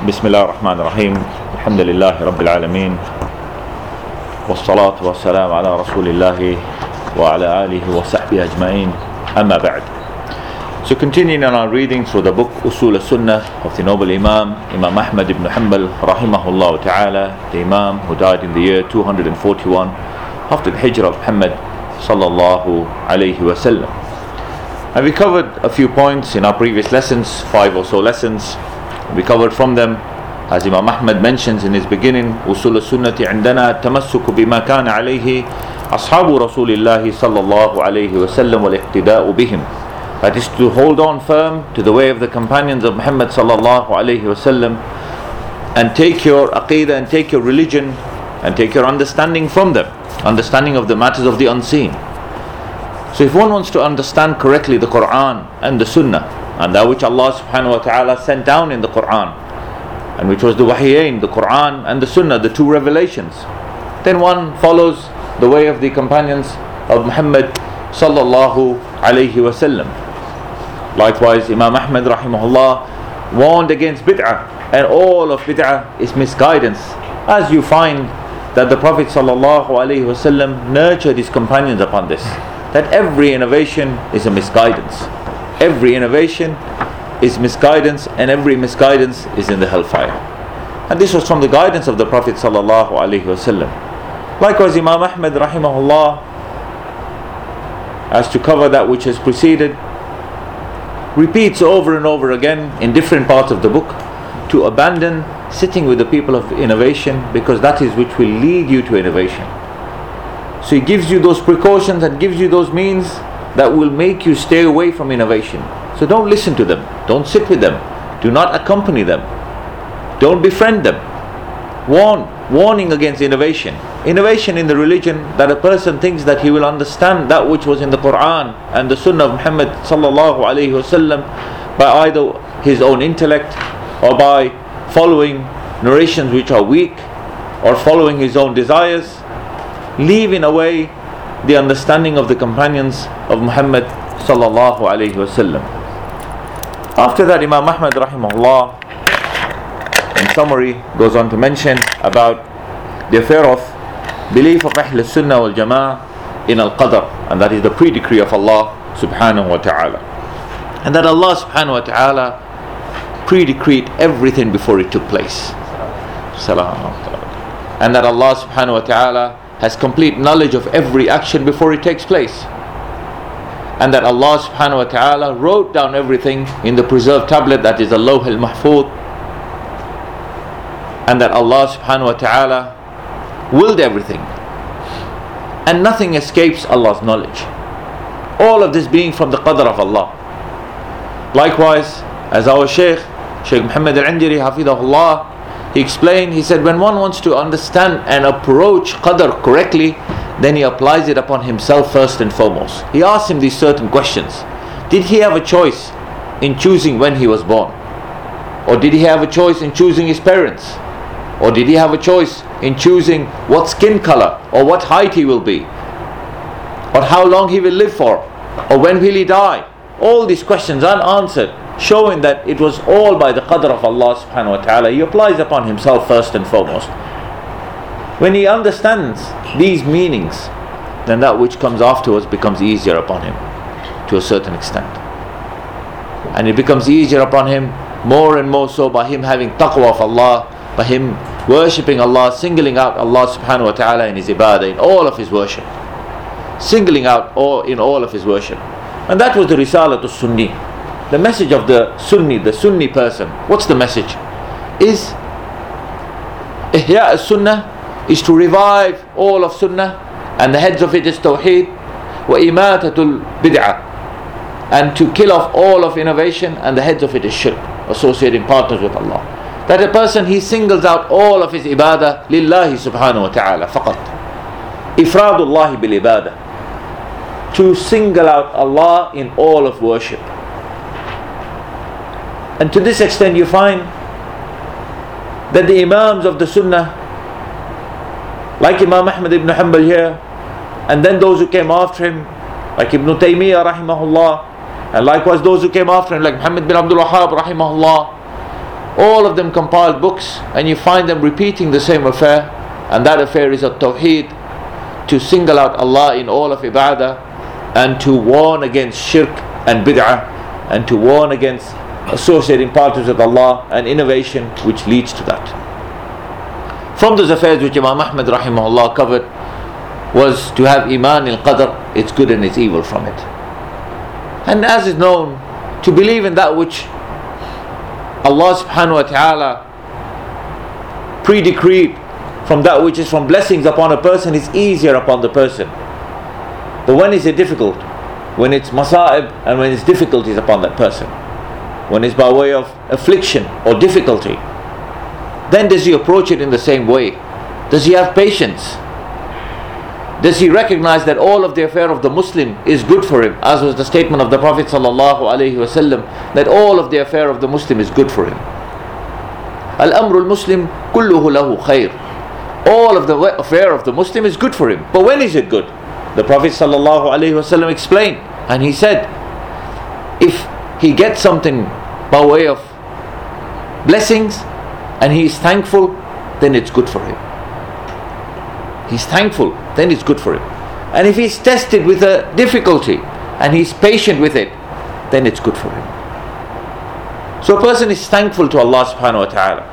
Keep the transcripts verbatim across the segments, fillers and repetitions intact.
بسم الله الرحمن الرحيم الحمد لله رب العالمين والصلاة والسلام على رسول الله وعلى آله وصحبه أجمعين أما بعد. So continuing on our reading through the book Usul al-Sunnah of the noble Imam Imam Ahmad ibn Hanbal rahimahullah ta'ala, the Imam who died in the year two hundred forty-one after the Hijrah of Muhammad sallallahu alayhi wa sallam. And we covered a few points in our previous lessons, five or so lessons. We covered from them, as Imam Ahmad mentions in his beginning, Usul al-Sunnati عندنا التمسك بما كان عليه أصحاب رسول الله صلى الله عليه وسلم والاقتداء بهم. That is to hold on firm to the way of the companions of Muhammad sallallahu alayhi wasallam and take your aqidah and take your religion and take your understanding from them, understanding of the matters of the unseen. So if one wants to understand correctly the Quran and the Sunnah and that which Allah subhanahu wa ta'ala sent down in the Quran and which was the Wahyain, the Quran and the Sunnah, the two revelations, then one follows the way of the companions of Muhammad sallallahu alayhi wasallam. Likewise, Imam Ahmad rahimahullah warned against bid'ah, and all of bid'ah is misguidance, as you find that the Prophet sallallahu alayhi wasallam nurtured his companions upon this, that every innovation is a misguidance. Every innovation is misguidance, and every misguidance is in the hellfire. And this was from the guidance of the Prophet sallallahu alayhi wasallam. Likewise, Imam Ahmad rahimahullah, as to cover that which has preceded, repeats over and over again in different parts of the book to abandon sitting with the people of innovation, because that is which will lead you to innovation. So he gives you those precautions and gives you those means that will make you stay away from innovation. So don't listen to them, don't sit with them, do not accompany them, don't befriend them. Warn, warning against innovation. Innovation in the religion, that a person thinks that he will understand that which was in the Quran and the Sunnah of Muhammad sallallahu alayhi wasallam by either his own intellect or by following narrations which are weak or following his own desires, leaving away the understanding of the companions of Muhammad sallallahu alayhi wasallam. After that, Imam Ahmad rahimahullah, in summary, goes on to mention about the affair of belief of Ahl Sunnah wal Jama'ah in Al-Qadr, and that is the pre-decree of Allah subhanahu wa ta'ala, and that Allah subhanahu wa ta'ala pre-decreed everything before it took place. And that Allah subhanahu wa ta'ala has complete knowledge of every action before it takes place, and that Allah subhanahu wa ta'ala wrote down everything in the preserved tablet that is the Lawh al-Mahfuz, and that Allah subhanahu wa ta'ala willed everything, and nothing escapes Allah's knowledge, all of this being from the qadr of Allah. Likewise, as our Shaykh Shaykh Muhammad al-Indiri hafidahullah, he explained, he said, when one wants to understand and approach qadr correctly, then he applies it upon himself first and foremost. He asks him these certain questions. Did he have a choice in choosing when he was born? Or did he have a choice in choosing his parents? Or did he have a choice in choosing what skin color or what height he will be? Or how long he will live for? Or when will he die? All these questions unanswered, showing that it was all by the qadr of Allah subhanahu wa ta'ala. He applies upon himself first and foremost. When he understands these meanings, then that which comes afterwards becomes easier upon him to a certain extent. And it becomes easier upon him more and more so by him having taqwa of Allah, by him worshipping Allah, singling out Allah subhanahu wa ta'ala in his ibadah, in all of his worship. Singling out all in all of his worship. And that was the Risalat al-Sunni. The message of the Sunni, the Sunni person. What's the message? Is Ihya al-Sunnah, is to revive all of Sunnah, and the heads of it is Tawheed, wa imatatul bid'ah, and to kill off all of innovation, and the heads of it is Shirk, associating partners with Allah. That a person, he singles out all of his ibadah lillahi subhanahu wa ta'ala faqat. Ifradullahi bil ibadah, to single out Allah in all of worship. And to this extent you find that the Imams of the Sunnah, like Imam Ahmad ibn Hanbal here, and then those who came after him, like Ibn Taymiyyah rahimahullah, and likewise those who came after him, like Muhammad bin Abdul Wahhab rahimahullah, all of them compiled books, and you find them repeating the same affair, and that affair is at-tawheed, to single out Allah in all of ibadah, and to warn against shirk and bid'ah, and to warn against associating partners with Allah and innovation which leads to that. From those affairs which Imam Ahmad rahimahullah covered was to have iman in qadr, its good and its evil from it. And as is known, to believe in that which Allah subhanahu wa ta'ala pre-decreed from that which is from blessings upon a person is easier upon the person. But when is it difficult? When it's masa'ib and when it's difficulties upon that person. When it's by way of affliction or difficulty. Then does he approach it in the same way? Does he have patience? Does he recognize that all of the affair of the Muslim is good for him, as was the statement of the Prophet sallallahu alaihi wasallam, that all of the affair of the Muslim is good for him? Al-amru al-muslim kulluhu lahu khair. All of the affair of the Muslim is good for him. But when is it good? The Prophet sallallahu alaihi wasallam explained, and he said, if he gets something by way of blessings and he is thankful, then it's good for him. He's thankful, then it's good for him. And if he's tested with a difficulty and he's patient with it, then it's good for him. So a person is thankful to Allah subhanahu wa ta'ala.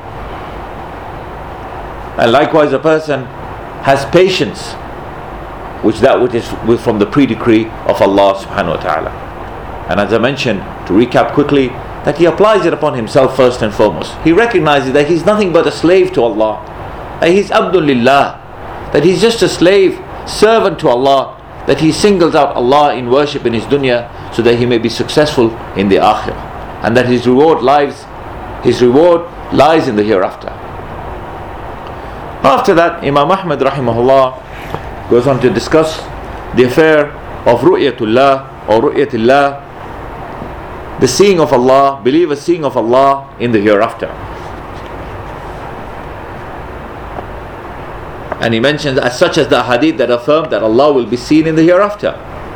And likewise a person has patience, which that which is from the pre-decree of Allah subhanahu wa ta'ala. And as I mentioned, to recap quickly, that he applies it upon himself first and foremost. He recognizes that he's nothing but a slave to Allah. That he's Abdul Lillah. That he's just a slave, servant to Allah. That he singles out Allah in worship in his dunya so that he may be successful in the akhirah. And that his reward lies, his reward lies in the hereafter. After that, Imam Ahmad rahimahullah goes on to discuss the affair of Ru'yatullah or Ru'yatillah, the seeing of Allah, believers seeing of Allah in the hereafter. And he mentions as such as the hadith that affirm that Allah will be seen in the hereafter.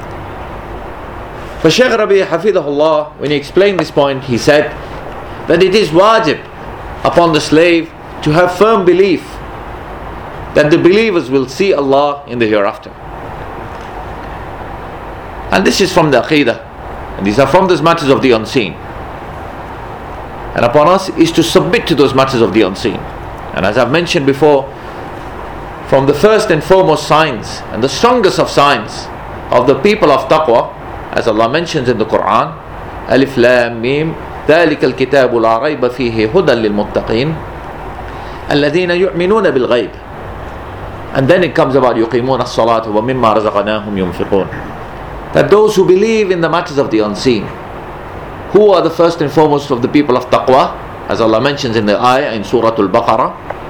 For Shaykh Rabi Hafidahullah, when he explained this point, he said that it is wajib upon the slave to have firm belief that the believers will see Allah in the hereafter. And this is from the Aqidah, and these are from those matters of the unseen. And upon us is to submit to those matters of the unseen. And as I've mentioned before, from the first and foremost signs and the strongest of signs of the people of taqwa, as Allah mentions in the Quran, Alif Lam Mim, ذلك الكتاب لا ريب فيه هدى للمتقين الذين يؤمنون بالغيب. And then it comes about يقيمون الصلاة ومما رزقناهم ينفقون. That those who believe in the matters of the unseen, who are the first and foremost of the people of taqwa, as Allah mentions in the ayah in Surah Al-Baqarah,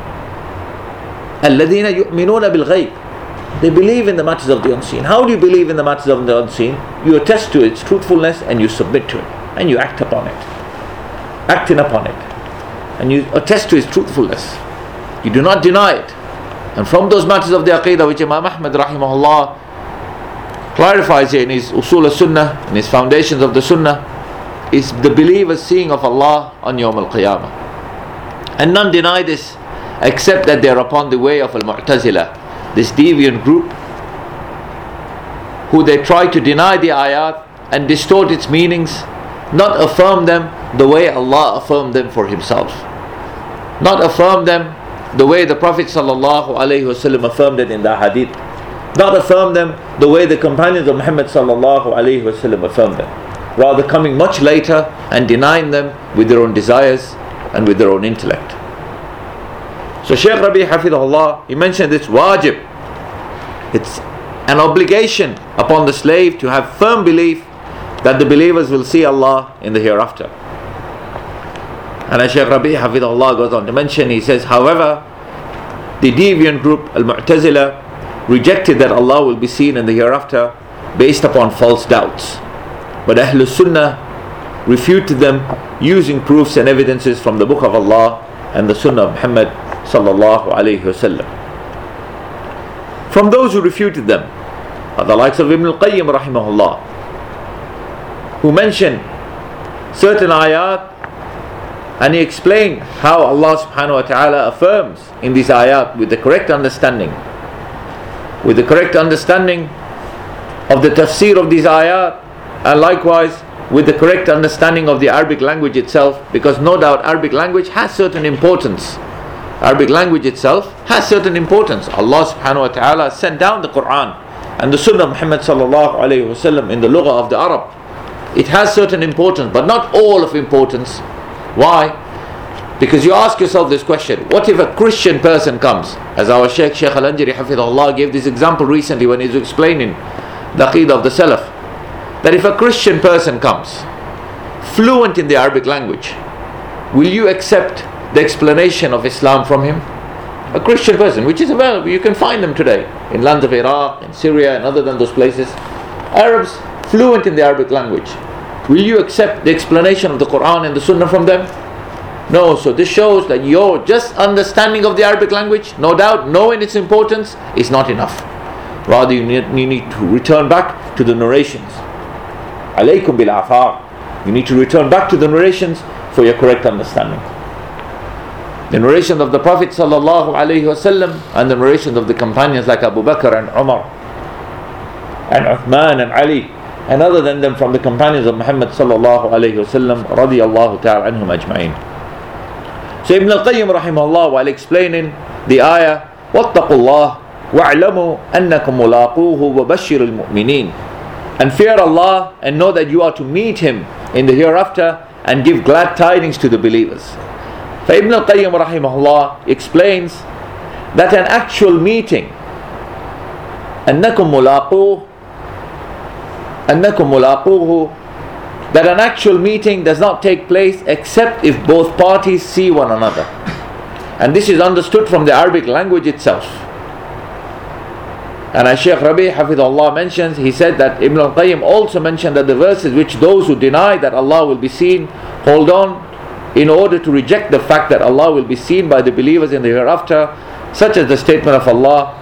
الذين يؤمنون بالغيب. They believe in the matters of the unseen. How do you believe in the matters of the unseen? You attest to its truthfulness and you submit to it and you act upon it, acting upon it, and you attest to its truthfulness. You do not deny it. And from those matters of the Aqidah which Imam Ahmad rahimahullah clarifies here in his Usul al-Sunnah, in his foundations of the Sunnah, is the believer's seeing of Allah on Yawm al-Qiyamah. And none deny this except that they are upon the way of al-Mu'tazila, this deviant group, who they try to deny the ayat and distort its meanings, not affirm them the way Allah affirmed them for Himself, not affirm them the way the Prophet sallallahu alaihi wasallam affirmed it in the hadith, not affirm them the way the companions of Muhammad sallallahu alaihi wasallam affirmed them, rather coming much later and denying them with their own desires and with their own intellect. So Shaykh Rabi Hafidahullah, he mentioned it's wajib, it's an obligation upon the slave to have firm belief that the believers will see Allah in the hereafter. And as Shaykh Rabi Hafidahullah goes on to mention, he says, however, the deviant group Al-Mu'tazila rejected that Allah will be seen in the hereafter based upon false doubts. But Ahlul Sunnah refuted them using proofs and evidences from the Book of Allah and the Sunnah of Muhammad sallallahu alayhi wasallam. From those who refuted them are the likes of Ibn al-Qayyim rahimahullah, who mentioned certain ayat And he explained how Allah subhanahu wa ta'ala affirms in these ayat with the correct understanding. With the correct understanding of the tafsir of these ayat, and likewise with the correct understanding of the Arabic language itself, because no doubt Arabic language has certain importance. Arabic language itself has certain importance. Allah subhanahu wa ta'ala sent down the Quran and the Sunnah of Muhammad sallallahu alayhi wa sallam in the Lugha of the Arab. It has certain importance, but not all of importance. Why? Because you ask yourself this question: what if a Christian person comes? As our Shaykh Shaykh Al-Anjari Hafidhullah gave this example recently when he was explaining the Aqeedah of the Salaf, that if a Christian person comes fluent in the Arabic language, will you accept the explanation of Islam from him? A Christian person, which is available, you can find them today in lands of Iraq, in Syria, and other than those places. Arabs fluent in the Arabic language. Will you accept the explanation of the Quran and the Sunnah from them? No. So this shows that your just understanding of the Arabic language, no doubt knowing its importance, is not enough. Rather, you need, you need to return back to the narrations. Alaykum bil afar. You need to return back to the narrations for your correct understanding. The narrations of the Prophet sallallahu alaihi wasallam and the narrations of the companions like Abu Bakr and Umar and Uthman and Ali, and other than them from the companions of Muhammad sallallahu alaihi wasallam radiyallahu ta'ala anhum ajma'in. So Ibn al-Qayyim rahimahullah, while explaining the ayah, وَاتَّقُوا اللَّهِ وَاعْلَمُوا أَنَّكُمْ مُلَاقُوهُ وَبَشِّرُ الْمُؤْمِنِينَ, and fear Allah and know that you are to meet Him in the hereafter and give glad tidings to the believers. For Ibn al-Qayyim rahimahullah explains that an actual meeting, أَنَّكُمْ مُلَاقُوهُ أَنَّكُمْ مُلَاقُوهُ, that an actual meeting does not take place except if both parties see one another. And this is understood from the Arabic language itself. And as Shaykh Rabi Hafidhullah mentions, he said that Ibn al-Qayyim also mentioned that the verses which those who deny that Allah will be seen hold on in order to reject the fact that Allah will be seen by the believers in the hereafter, such as the statement of Allah,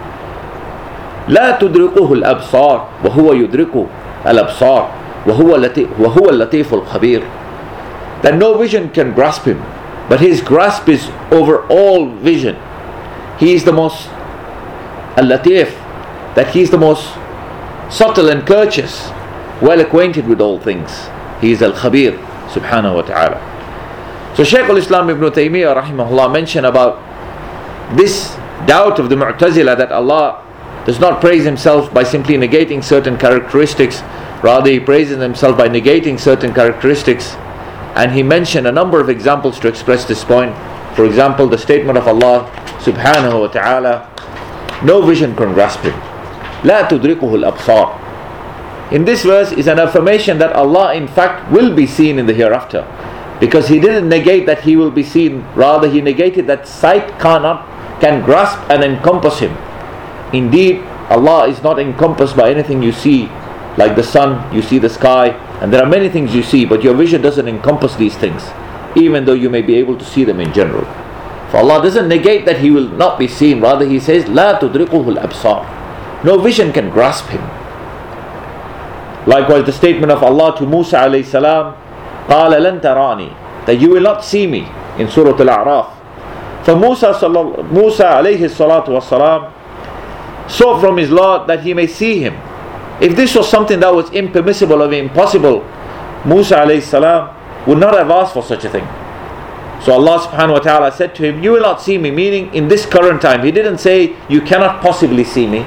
لا تدركه الأبصار وهو يدرك الأبصار وهو اللطيف الخبير, that no vision can grasp Him, but His grasp is over all vision. He is the most al-latif, that He is the most subtle and courteous, well acquainted with all things. He is al-khabir subhanahu wa ta'ala. So Shaykh al-Islam Ibn Taymiyyah rahimahullah mentioned about this doubt of the Mu'tazila that Allah does not praise Himself by simply negating certain characteristics, rather He praises Himself by negating certain characteristics. And he mentioned a number of examples to express this point. For example, the statement of Allah subhanahu wa ta'ala, no vision can grasp Him. لا تدركه الأبصار. In this verse is an affirmation that Allah in fact will be seen in the hereafter, because He didn't negate that He will be seen, rather He negated that sight cannot can grasp and encompass Him. Indeed, Allah is not encompassed by anything you see, like the sun, you see the sky, and there are many things you see, but your vision doesn't encompass these things, even though you may be able to see them in general. For Allah doesn't negate that He will not be seen, rather He says, لا تدركه الأبصار. No vision can grasp Him. Likewise, the statement of Allah to Musa alayhi salam, قال لن تراني, that you will not see me, in Surah Al-A'raf. For Musa, Musa alayhi salatu wasalam sought from his Lord that he may see Him. If this was something that was impermissible or impossible, Musa alayhi salam would not have asked for such a thing. So Allah subhanahu wa ta'ala said to him, you will not see me, meaning in this current time. He didn't say you cannot possibly see me.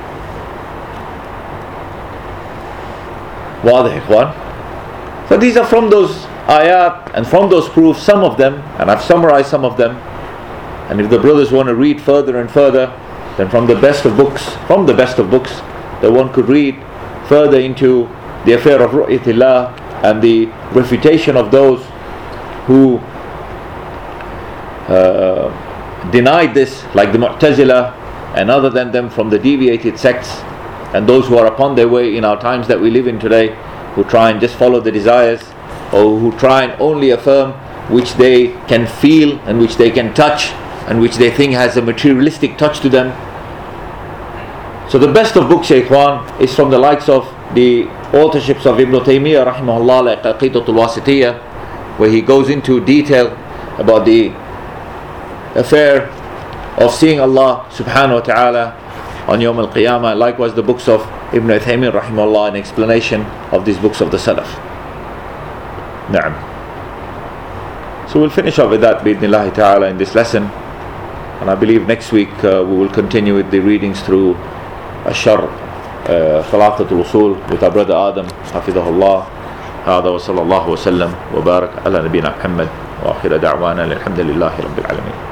Wadah ikhwan. So these are from those ayat and from those proofs, some of them, and I've summarized some of them. And if the brothers want to read further and further, then from the best of books, from the best of books, that one could read further into the affair of Ru'yatillah and the refutation of those who uh, denied this, like the Mu'tazila and other than them from the deviated sects, and those who are upon their way in our times that we live in today, who try and just follow the desires, or who try and only affirm which they can feel and which they can touch and which they think has a materialistic touch to them. So the best of books, Ikhwan, is from the likes of the authorships of Ibn Taymiyyah rahimahullah, like Aqidatul Wasitiyah, where he goes into detail about the affair of seeing Allah subhanahu wa ta'ala on Yawm al-Qiyamah. Likewise the books of Ibn Uthaymin rahimahullah, an explanation of these books of the Salaf. Na'am. So we'll finish off with that bi'idhnillahi ta'ala in this lesson, and I believe next week uh, we will continue with the readings through Ash-Sharh, uh, Thalathatul Usul, with our brother Adam hafidhahullah. هذا وصلى الله وسلم وبارك على نبينا محمد وآخر دعوانا الحمد لله رب العالمين.